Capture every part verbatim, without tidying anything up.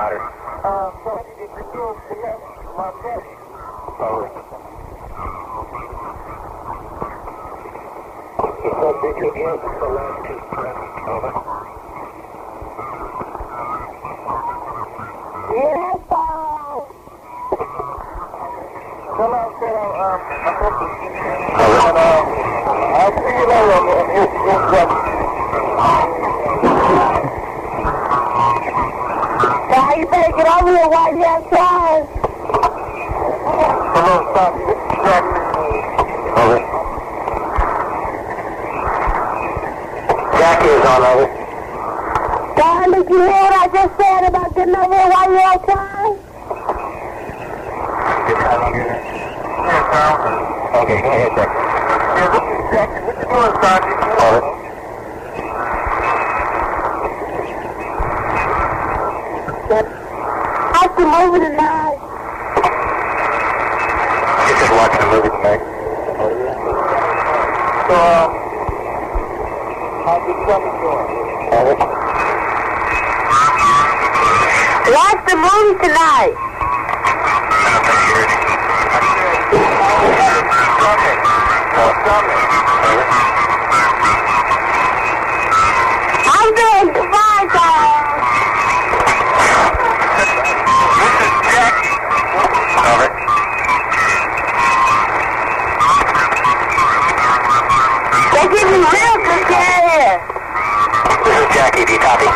got her? Uh, Jackie, did you do it for my daddy? Over. He said, did you give the last two correct? Over. Yes, sir. Come on, sit down. Um, I hope you see me. And, um, I'll see you later. And here's, here's Jackie. Now you better get over here while you're outside. Hello, stop. This is Jackie. Over. Jackie is on, over. Darling, did you hear what I just said about getting over here while you're outside? Good time on here. Yes, Tom. Okay, go ahead, Jackie. Yeah, this is Jackie. What you doing, Sandy? Over. How's the movie tonight? She said watching a movie tonight. So, um, how's the summer going? Over. Watch the movie tonight. I don't think you heard it. I said, summer. Summer. Over. I'm doing fine, guys. This is Jackie. Over. They give me real good care here. This is Jackie. Do you copy?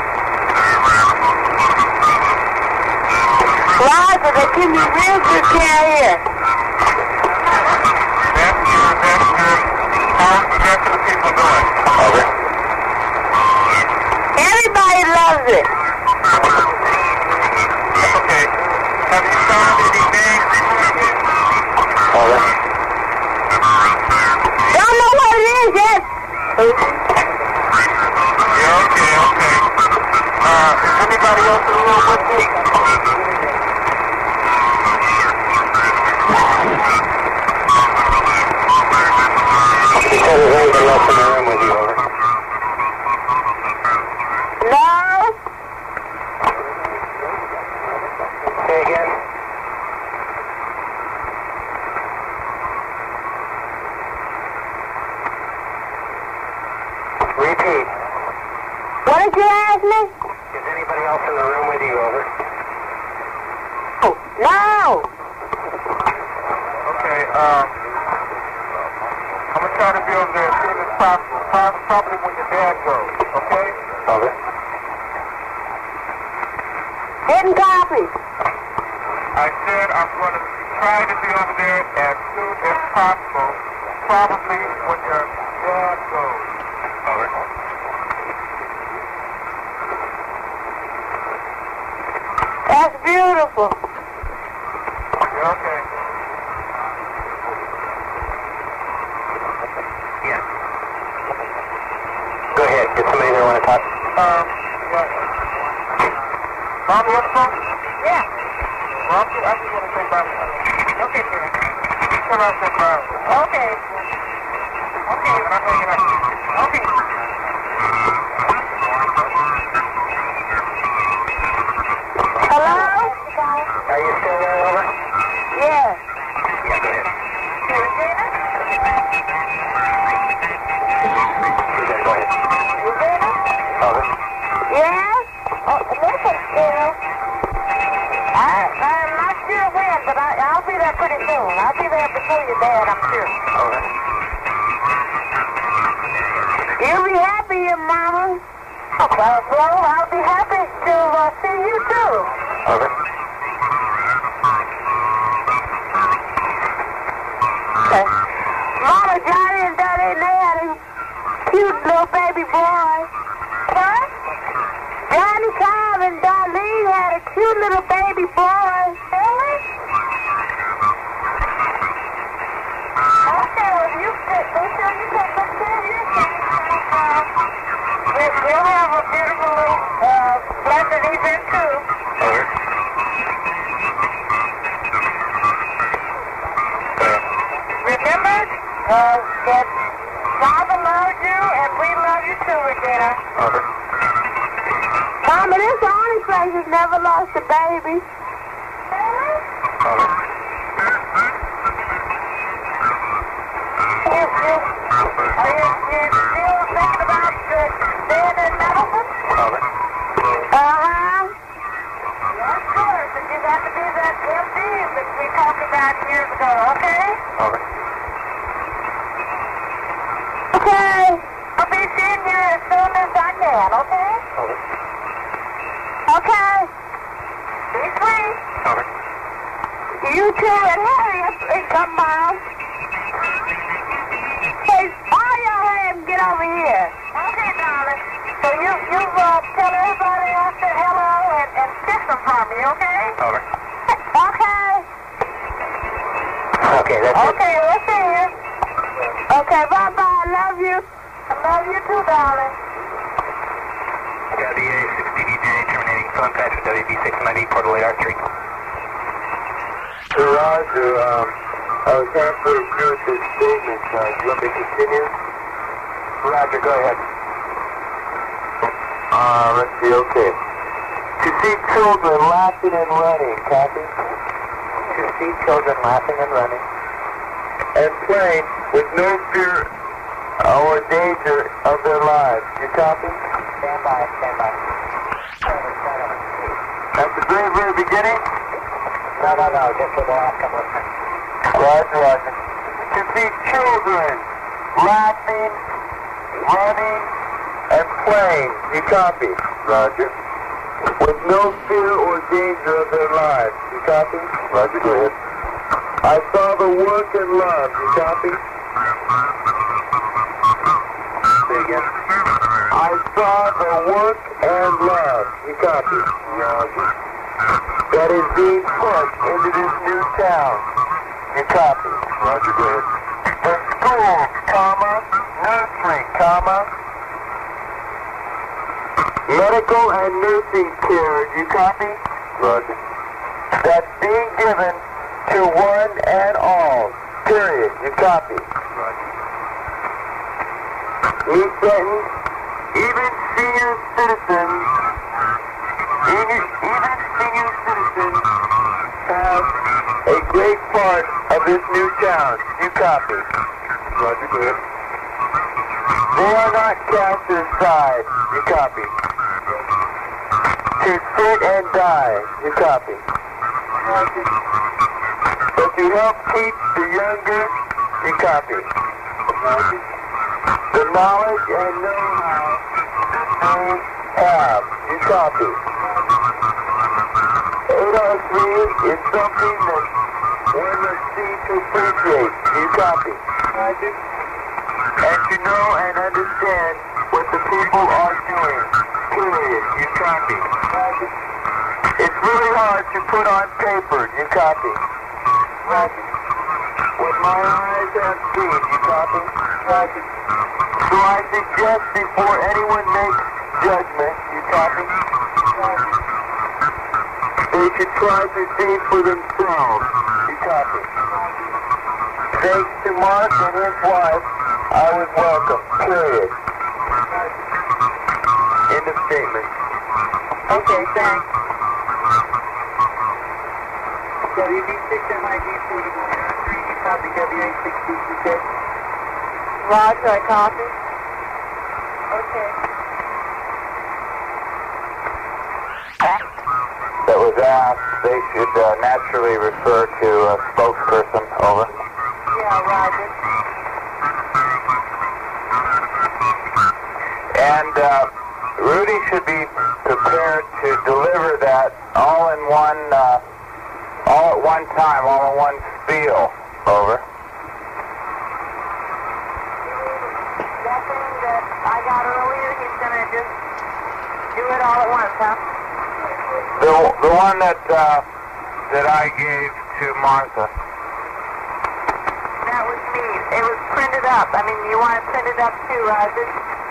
Roger, they give me real good care here. That's good, that's good. How's the rest of the people doing? Over. Everybody loves it. That's okay. Have you found any names? Over. Don't know what it is yet. Yeah, okay, okay. Uh, is anybody else in the room with me? She said there's anybody else in the room with you, over. No. Say again. Repeat. What did you ask me? Is anybody else in the room with you, over? No. Okay, um, I'm gonna try to be over there as soon as possible. Prob- Probably when your dad goes, okay? Over. Didn't copy. I said I'm gonna try to be over there as soon as possible. Probably when your dad goes. Over. That's beautiful. Yeah, okay. Yeah. Go ahead. Get somebody there want to talk. Um, yeah. Mom, you want to phone? Yeah. Well, I'm just, I just want to say bye. Okay, sir. Come out and say bye. Okay. Okay, and I'm hanging up. Okay. Hello? Are you still there, over? Yes. Yeah, go ahead. Regina? Yeah, go ahead. Regina? Over. Yes? Oh, listen, Bill. I, I'm not sure when, but I, I'll be there pretty soon. I'll be there before your dad, I'm sure. Over. You'll be happy, your mama. Well, Flo, I'll be happy to uh, see you, too. Over. Okay. Mama, Johnny and Daddy, they had a cute little baby boy. What? Johnny Cobb and Darlene had a cute little baby boy. Really? Okay, well, you sit. Make sure you take good care of yourself. We'll have a beautiful little, uh, blessed evening, too. Over. Remember uh, that Father loves you and we love you too, Regina. Over. Mom, it is on Johnny Places never lost a baby. Over. You, you, are you, you still thinking about uh, staying in Middleton? Over. Uh-huh. Of course, but you got to be that M D that we talked about years ago, okay? Over. Okay. I'll be seeing you as soon as I can, okay? Over. Okay. Be sweet. Over. You two and Harry if they come by. Hey, all y'all have get over here. Okay, darling. So you, you uh, tell everybody I said hello and, and kiss them for me, okay? Over. Okay. Okay, that's it. Okay, we'll see you. Okay, bye-bye. I love you. I love you too, darling. W A sixty D J terminating phone patch with W B six ninety Port Lake Archery. Roger, um, I was halfway through with this statement. Uh, do you want me to continue? Roger, go ahead. Uh, let's see, okay. To see children laughing and running, copy? To see children laughing and running. And playing with no fear or danger of their lives. You copy? Stand by, stand by. At the very, very beginning? No, no, no, just for the last couple of minutes. Roger, roger. To see children laughing, running, and playing. You copy? Roger. With no fear or danger of their lives. You copy? Roger, go ahead. I saw the work and love. You copy? Say again. I saw the work and love. You copy? Roger. That is being put into this new town. You copy? Roger, go ahead. The schools, comma, nursery, comma, medical and nursing care. You copy? Roger. That's being given to one and all. Period. You copy? Roger. New sentence. Even senior citizens, even, even senior citizens have a great part of this new town. You copy? Roger, go ahead. They are not cast aside. You copy? To sit and die. You copy? Roger. But to help teach the younger. You copy? Roger. The knowledge and know-how they have. You copy? eight oh three is something that one must see to appreciate. You copy? Roger. And to know and understand what the people are doing. Period. You copy? Roger. It's really hard to put on paper. You copy? Roger. What my eyes have seen. You copy? Roger. So I suggest before anyone makes judgment, you copy? They should try to see for themselves. You copy? Thanks to Mark and his wife, I was welcome. Period. End of statement. Okay, thanks. W B six M I D four, you copy W A six D T K? Roger, I copy. Okay. That was asked, they should uh, naturally refer to a spokesperson. Over. Yeah, Roger. And uh, Rudy should be prepared to deliver that all in one, uh, all at one time, all in one spiel. Over. That thing that I got earlier, he's going to just do it all at once, huh? The, the one that uh, that I gave to Martha. That was me. It was printed up. I mean, you want it printed up too, Roger?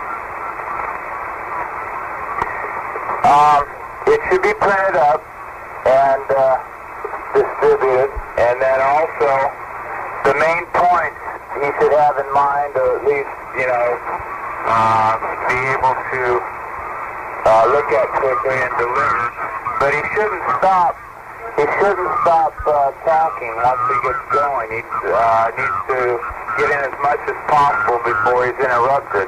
Um, it should be printed up and uh, distributed, and then also the main points he should have in mind, or at least, you know, uh, be able to uh, look at quickly and deliver. But he shouldn't stop. He shouldn't stop uh, talking once he gets going. He uh, needs to get in as much as possible before he's interrupted.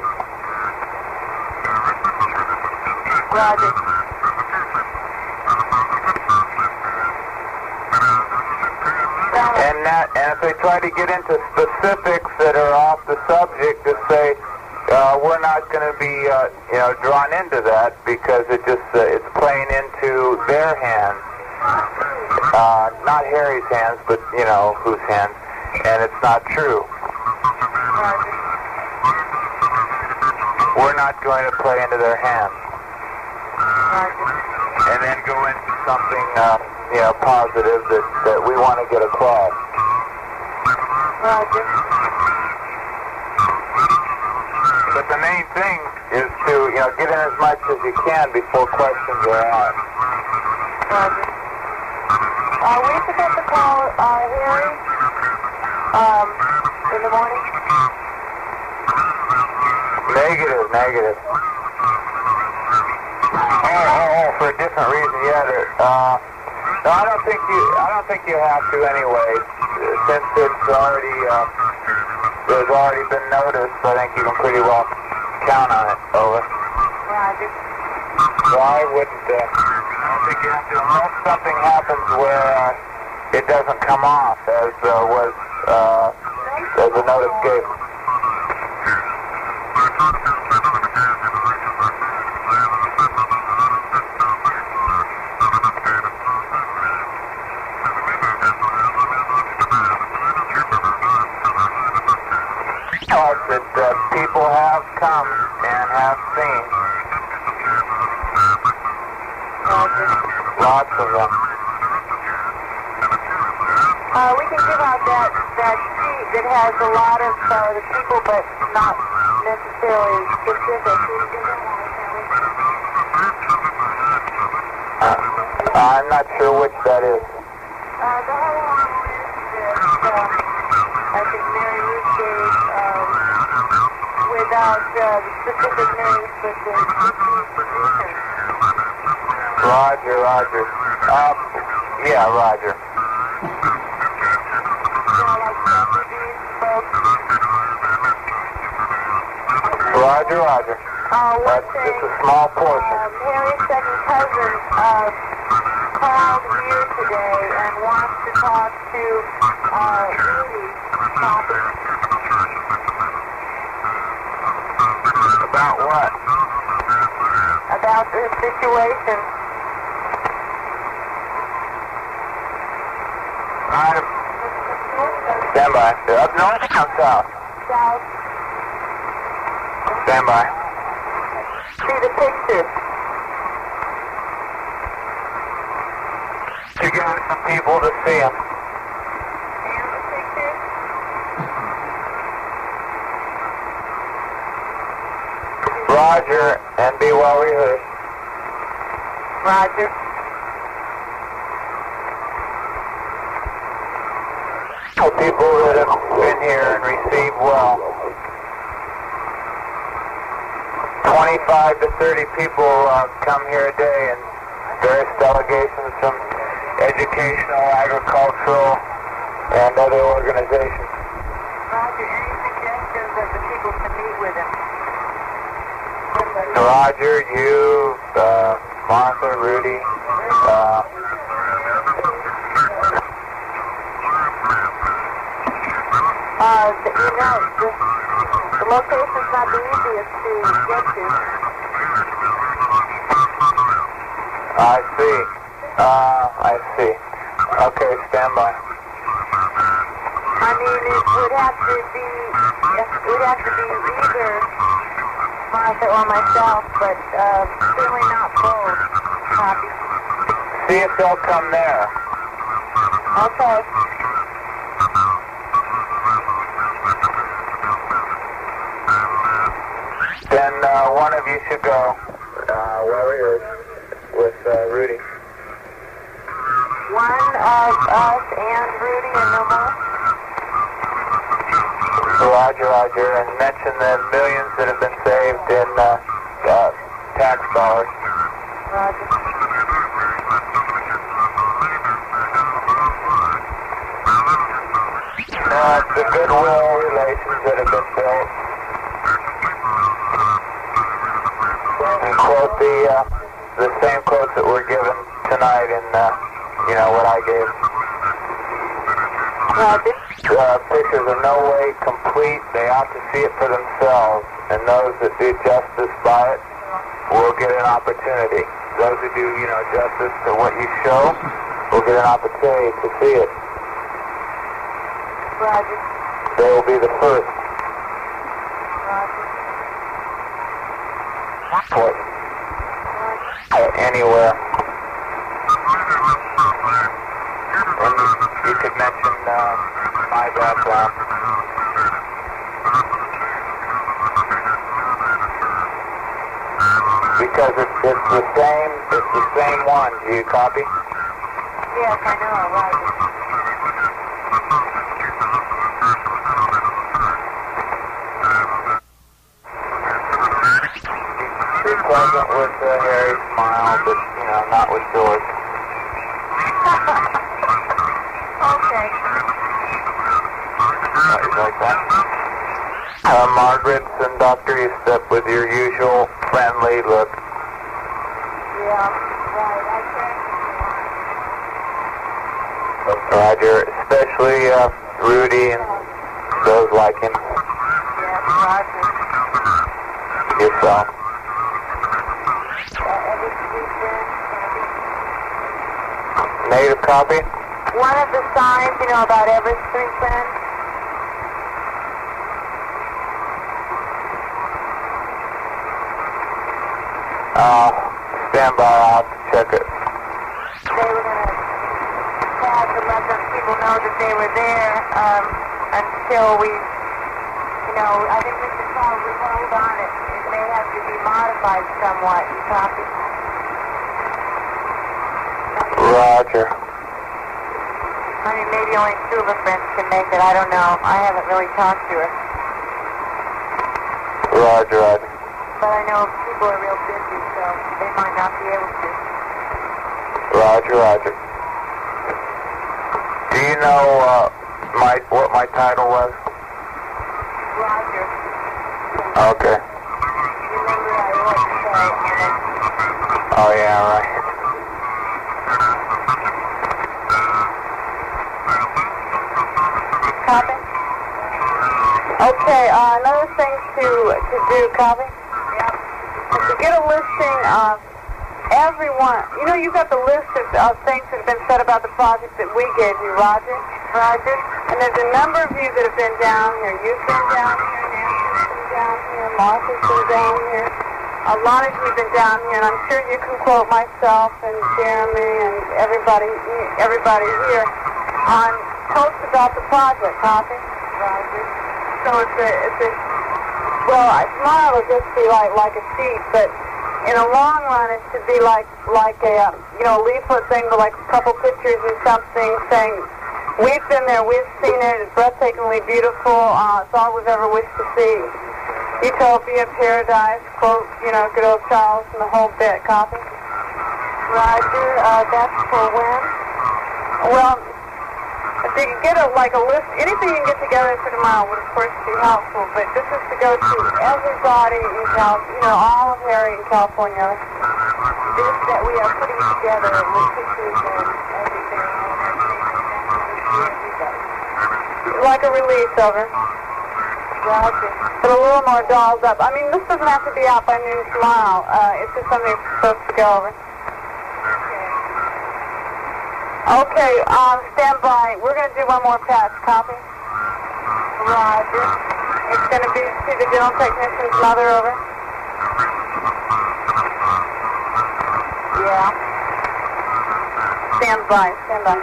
Roger. And that, and if they try to get into specifics that are off the subject, just say uh, we're not going to be, uh, you know, drawn into that because it just uh, it's playing into their hands, uh, not Harry's hands, but you know whose hands, and it's not true. Roger. We're not going to play into their hands. Roger. And then go into something, uh, you know, positive that, that we want to get across. Roger. But the main thing is to, you know, get in as much as you can before questions are asked. Roger. Uh, we forgot to call uh, Harry um, in the morning. Negative, negative. Oh, oh, oh, for a different reason, yeah. Uh, no, I don't think you. I don't think you have to anyway, since it's already uh, there's already been noticed. I think you can pretty well count on it. Over. Roger. So I wouldn't. Uh, I don't think you have to, unless something happens where uh, it doesn't come off, as uh, was uh, as a notice gave. That uh, people have come and have seen. Roger. Lots of them. Uh, we can give out that, that sheet that has a lot of uh, the people, but not necessarily specific. Uh, I'm not sure which that is. Uh, the whole long list that uh, I think Mary Ruth gave um, without uh, the specific names, but the positions. Roger, Roger. Um, yeah, Roger. Roger, Roger. Uh, one That's thing, just a small portion. um, Harry's second cousin uh, called here today and wants to talk to uh, Rudy. About what? About the situation. Alright. Stand by. They're up north or down south? South. Stand by. See the picture. You got some people to see them. And the picture? Roger, and be well rehearsed. Roger. People that have been here and received well. twenty-five to thirty people uh, come here a day, and various delegations from educational, agricultural, and other organizations. Roger, any suggestions of the people to meet with him? Roger, you, uh, Martha, Rudy, uh, Uh, the, you know, the, the location's not the easiest to get to. I see. Uh, I see. Okay, stand by. I mean, it would have to be, it would have to be either Martha or myself, but uh, certainly not both. Copy. See if they'll come there. Okay. Then uh, one of you should go. Uh, well rehearsed with uh, Rudy. One of us and Rudy and no more? Roger, Roger, and mention the millions that have been saved in uh, uh, tax dollars. Roger. Uh, the goodwill relations that have been built. And quote the uh, the same quotes that were given tonight in uh, you know what I gave. Roger. Uh, pictures are no way complete. They ought to see it for themselves, and those that do justice by it will get an opportunity. Those who do, you know, justice to what you show will get an opportunity to see it. Roger. They will be the first. Roger. What? Uh, anywhere. And you could mention uh, my background. Because it's, it's the same, it's the same one. Do you copy? Yes, I know. Roger. Be pleasant with uh, Harry's smile, but, you know, not with George. Okay. Uh, you like that? Uh, Margaret and Doctor, you step with your usual friendly look. Yeah, right. I can't. Roger, especially uh, Rudy and those like him. Yes, Roger. Yourself. Uh, every street friend. Native copy? One of the signs, you know, about every street friend. Uh, stand by, I'll have to check it. They were going to tag to let the people know that they were there um, until we, you know, I think we should probably hold on it. It may have to be modified somewhat. You copy? Roger. I mean, maybe only two of her friends can make it. I don't know. I haven't really talked to her. Roger, Roger. But I know people are real busy, so they might not be able to. Roger, Roger. Do you know uh, my what my title was? Roger. Okay. Remember I what to say on it. Oh, yeah, right. Copy? Okay, uh, another thing to to do, copy? Yep. Is to get a listing of everyone. You know, you've got the list of, of things that have been said about the project that we gave you, Roger. Roger. And there's a number of you that have been down here. You've been down here, Nancy's been down here, Martha's been down here. A lot of you have been down here, and I'm sure you can quote myself and Jeremy and everybody, everybody here on posts about the project, copy? Roger. So it's a, it's a, well, a smile will just be like, like a sheet, but in the long run it should be like, like a, um, you know, leaflet thing with like a couple pictures and something saying, we've been there, we've seen it, it's breathtakingly beautiful, uh, it's all we've ever wished to see. Utopia, paradise, quote, you know, good old Charles and the whole bit, copy? Roger, uh, that's for when? Well, if you can get a, like a list, anything you can get together for tomorrow would of course be helpful, but this is to go to everybody in Cal, you know, all of Harry in California. This that we are putting together with pictures and everything and everything. Like a release, over. Roger. But a little more dolled up. I mean, this doesn't have to be out by noon tomorrow. Uh, it's just something that's supposed to go over. Okay, um, stand by. We're going to do one more pass. Copy? Roger. It's going to be to the dental technician's mother, over. Yeah. Stand by. Stand by.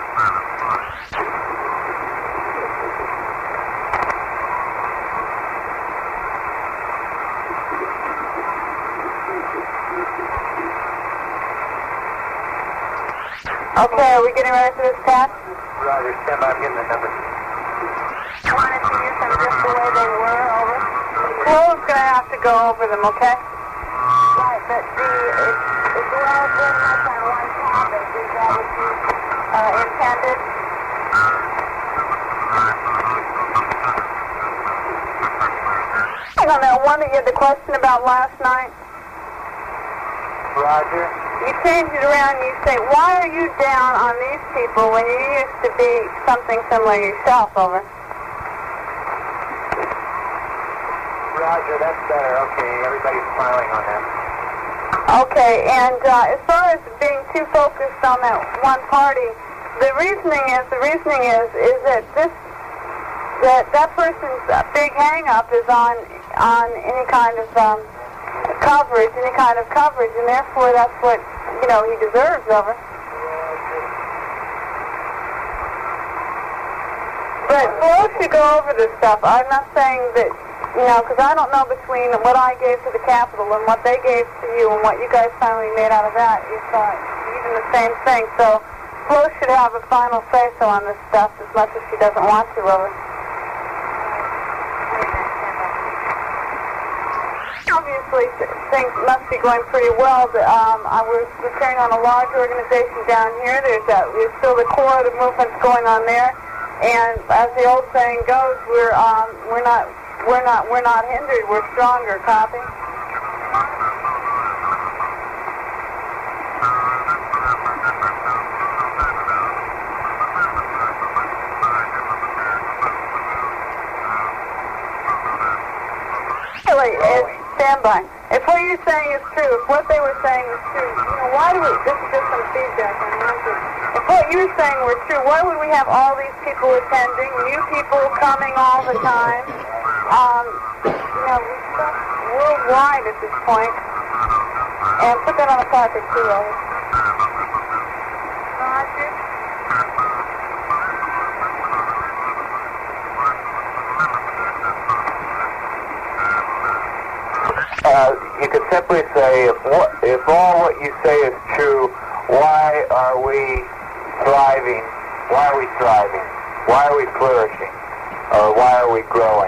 Okay, are we getting ready for this pass? Roger, stand by, I'm getting the number. I wanted to use them just the way they were, over. Chloe's going to have to go over them, okay? Right, but the, it's, it's we're all very much on one topic. Is that what you uh, intended? On that one that you had the question about last night, Roger. you change it around and you say, why are you down on these people when you used to be something similar yourself, over? Roger, that's better. Okay, everybody's smiling on that. Okay, and uh, as far as being too focused on that one party, the reasoning is, the reasoning is, is that this, that that person's uh, big hang-up is on, on any kind of um, coverage, any kind of coverage, and therefore that's what, you know, he deserves, over. But we'll should go over this stuff. I'm not saying that, you know, because I don't know between what I gave to the Capitol and what they gave to you and what you guys finally made out of that, it's uh, even the same thing. So Flo should have a final say-so on this stuff as much as she doesn't want to, over. Obviously, things must be going pretty well. Um, I was returning on a large organization down here. There's, a, there's still the core of the movement's going on there, and as the old saying goes, we're um, we're not we're not we're not hindered. We're stronger. Copy. Really, it's stand by. If what you're saying is true, if what they were saying is true, you know, why do we, this is just some feedback on the answer. If what you're saying were true, why would we have all these people attending, new people coming all the time? Um, you know, we stuff worldwide at this point. And put that on a placard too, Roger. Roger. Uh, you could simply say, if, what, if all what you say is true, why are we thriving? Why are we thriving? Why are we flourishing? Or why are we growing?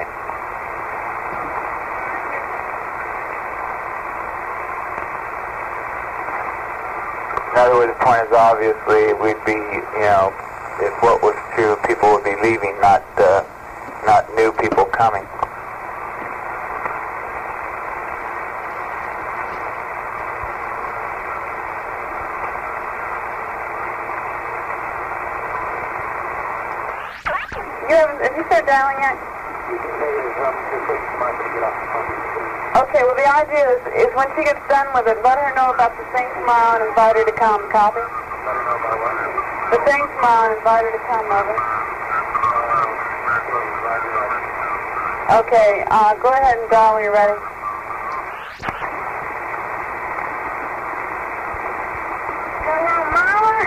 In other words, the point is obviously we'd be, you know, if what was true, people would be leaving, not, uh, not new people coming. You haven't, have you started dialing yet? Okay, well the idea is, is when she gets done with it, let her know about the thing tomorrow and invite her to come. Copy? Let her know about what? The thing tomorrow and invite her to come, over. Okay, uh, go ahead and dial when you're ready. Hello, Mama.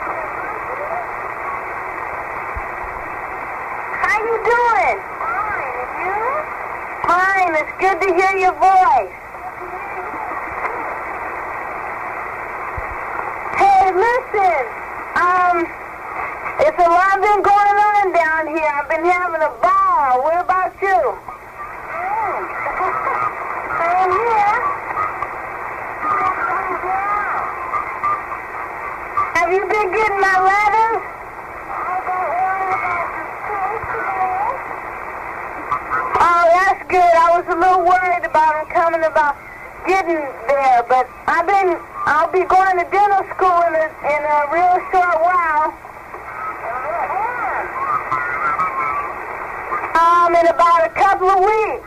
How you doing? Fine, and you? Fine, it's good to hear your voice. Hey, listen, um, it's a lot been going on down here. I've been having a ball. What about you? Mm. Same here. Have you been getting my letters? Oh, that's good. I was a little worried about them coming about getting there, but I've been, I'll be going to dental school in a, in a real short while. Um, in about a couple of weeks.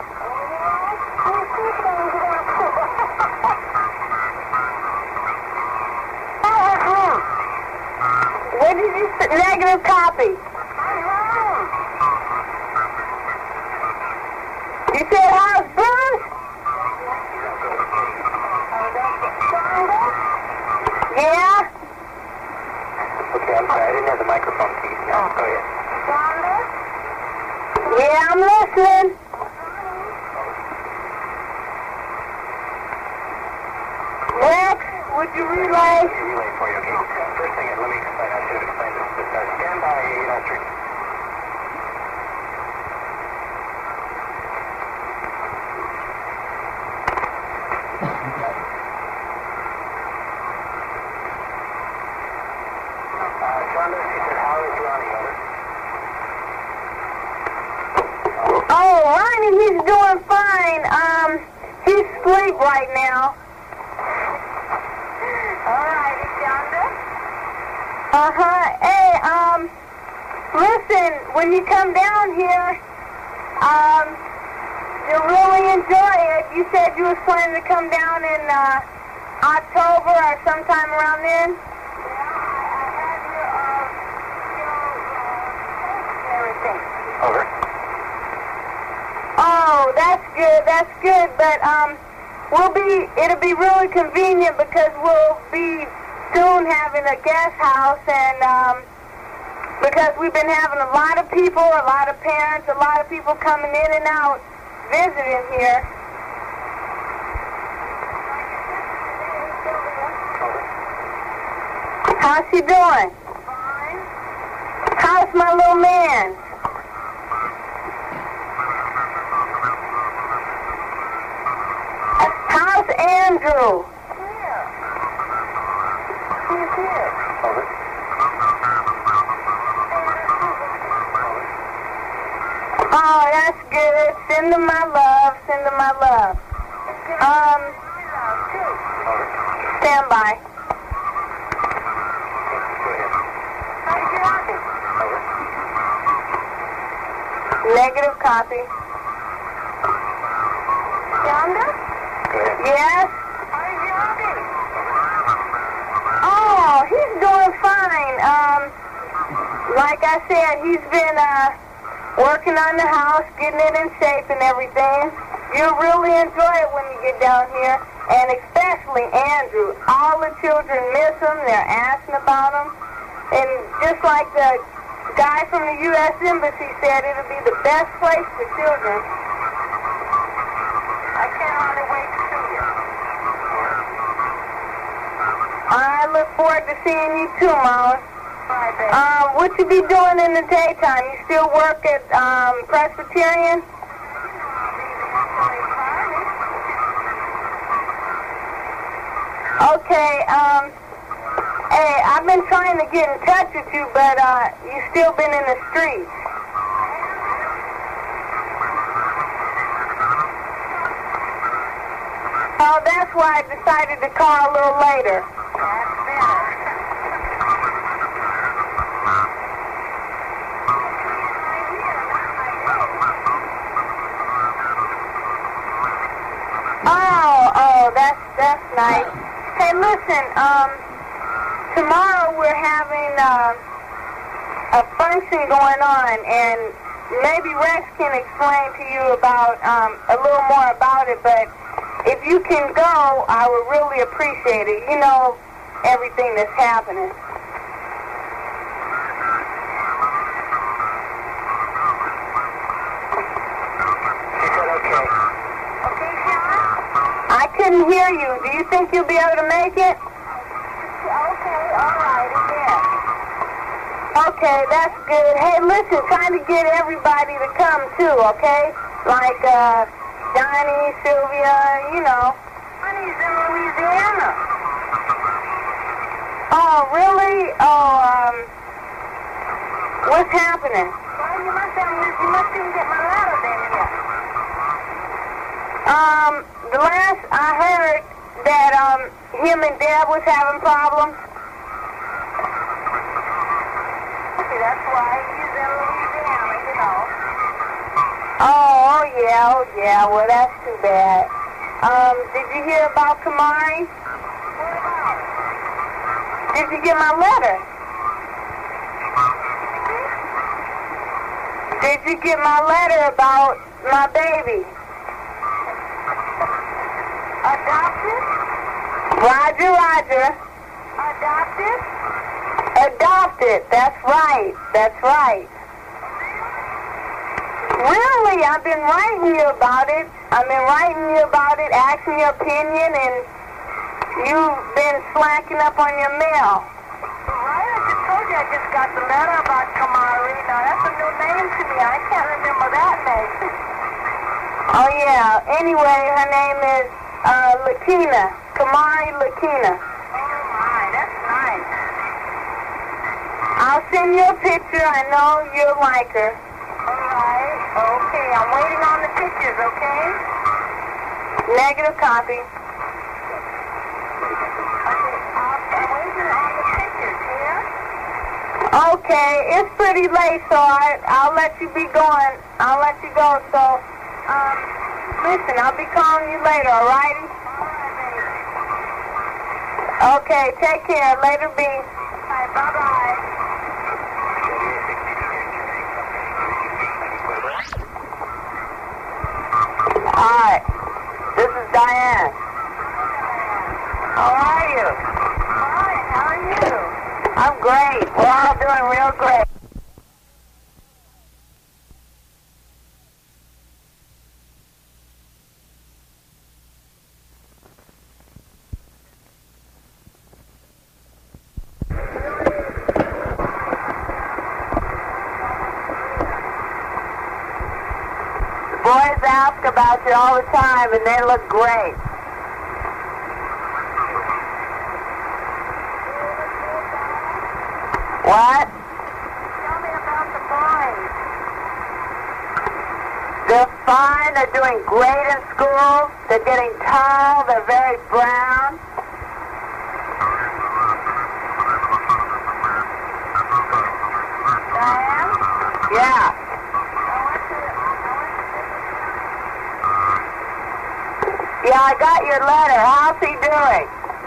What did you say? Negative copy. You said house Bruce? Yeah? Okay, I'm sorry. I didn't have the microphone piece. Yeah, go ahead. Yeah, I'm listening. Rex, would you relay? Relay for you, okay? First thing, let me explain. I should explain this to start. Stand by eight oh three. Oh, Ronnie, he's doing fine. Um, he's asleep right now. All righty, Shonda. Uh-huh. Hey, um, listen, when you come down here, um, you'll really enjoy it. You said you was planning to come down in, uh, October or sometime around then? Yeah, I, I have your, uh, everything. Over. Oh, that's good, that's good, but, um, we'll be, it'll be really convenient because we'll be soon having a guest house and, um, because we've been having a lot of people, a lot of parents, a lot of people coming in and out, visiting here. How's she doing? Fine. How's my little man? How's Andrew? Here. He's here. Over. Oh, that's good. Send him my love. Send him my love. Um, stand by. How did you like it? Negative copy. Shonda? Yes? How did you like it? Oh, he's doing fine. Um, like I said, he's been, uh, working on the house, getting it in shape and everything. You'll really enjoy it when you get down here. And especially Andrew. All the children miss him. They're asking about him. And just like the guy from the U S Embassy said, it'll be the best place for children. I can't hardly wait to see you. I look forward to seeing you too, Mama. Bye, baby. Um, what you be doing in the daytime? You still work at um, Presbyterian? Okay, um, hey, I've been trying to get in touch with you, but uh, you still been in the streets. Oh, that's why I decided to call a little later. That's better. Oh, oh, that's that's nice. Hey, listen, um, tomorrow we're having uh, a function going on, and maybe Rex can explain to you about um, a little more about it. But if you can go, I would really appreciate it. You know, everything that's happening. Okay, Sean? I couldn't hear you. Do you think you'll be able to make it? Okay, all right, yeah. Okay, that's good. Hey, listen, trying to get everybody to come too, okay? Like, uh, Johnny, Sylvia, you know. Honey's in Louisiana. Oh, really? Oh, um, what's happening? Well, you must have, you must didn't get my letter then yet. Um, the last I heard that, um, him and Deb was having problems. See, that's why he's in Louisiana, you know. Oh, oh yeah, oh yeah. Well, that's too bad. Um, did you hear about Kamari? What about it? Did you get my letter? Did you get my letter about my baby? Adopted? Roger, Roger. Adopted? Adopted. That's right. That's right. Really, I've been writing you about it. I've been writing you about it, asking your opinion, and you've been slacking up on your mail. Right, I just told you I just got the letter about Kamari. Now, that's a new name to me. I can't remember that name. Oh, yeah. Anyway, her name is uh, Lakina. Kamari Lakina. Oh, my, that's nice. I'll I'll send you a picture. I know you'll like her. All right. Okay. I'm waiting on the pictures, okay? Negative copy. Okay. I'm waiting on the pictures, yeah? Okay, it's pretty late, so I, I'll let you be going. I'll let you go. So, um, listen, I'll be calling you later, all righty? All right, baby. Okay, take care. Later, B. All right, bye-bye. Hi, this is Diane. How are you? Fine. How are you? I'm great. We're all doing real great. Boys ask about you all the time, and they look great. What? Tell me about the boys. They're fine. They're doing great in school. They're getting tall. They're very brown. Diane? Yeah. I want to... Yeah, I got your letter. How's he doing?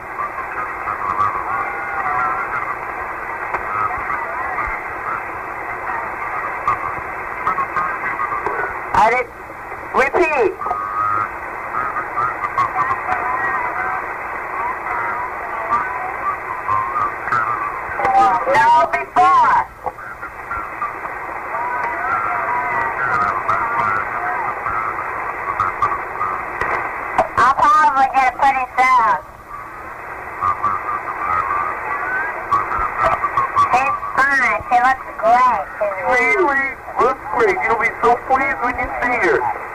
I did. Repeat. No, before. I'll probably get it pretty soon. He's fine. She looks great. Really? That's great. You'll be so pleased when you see her.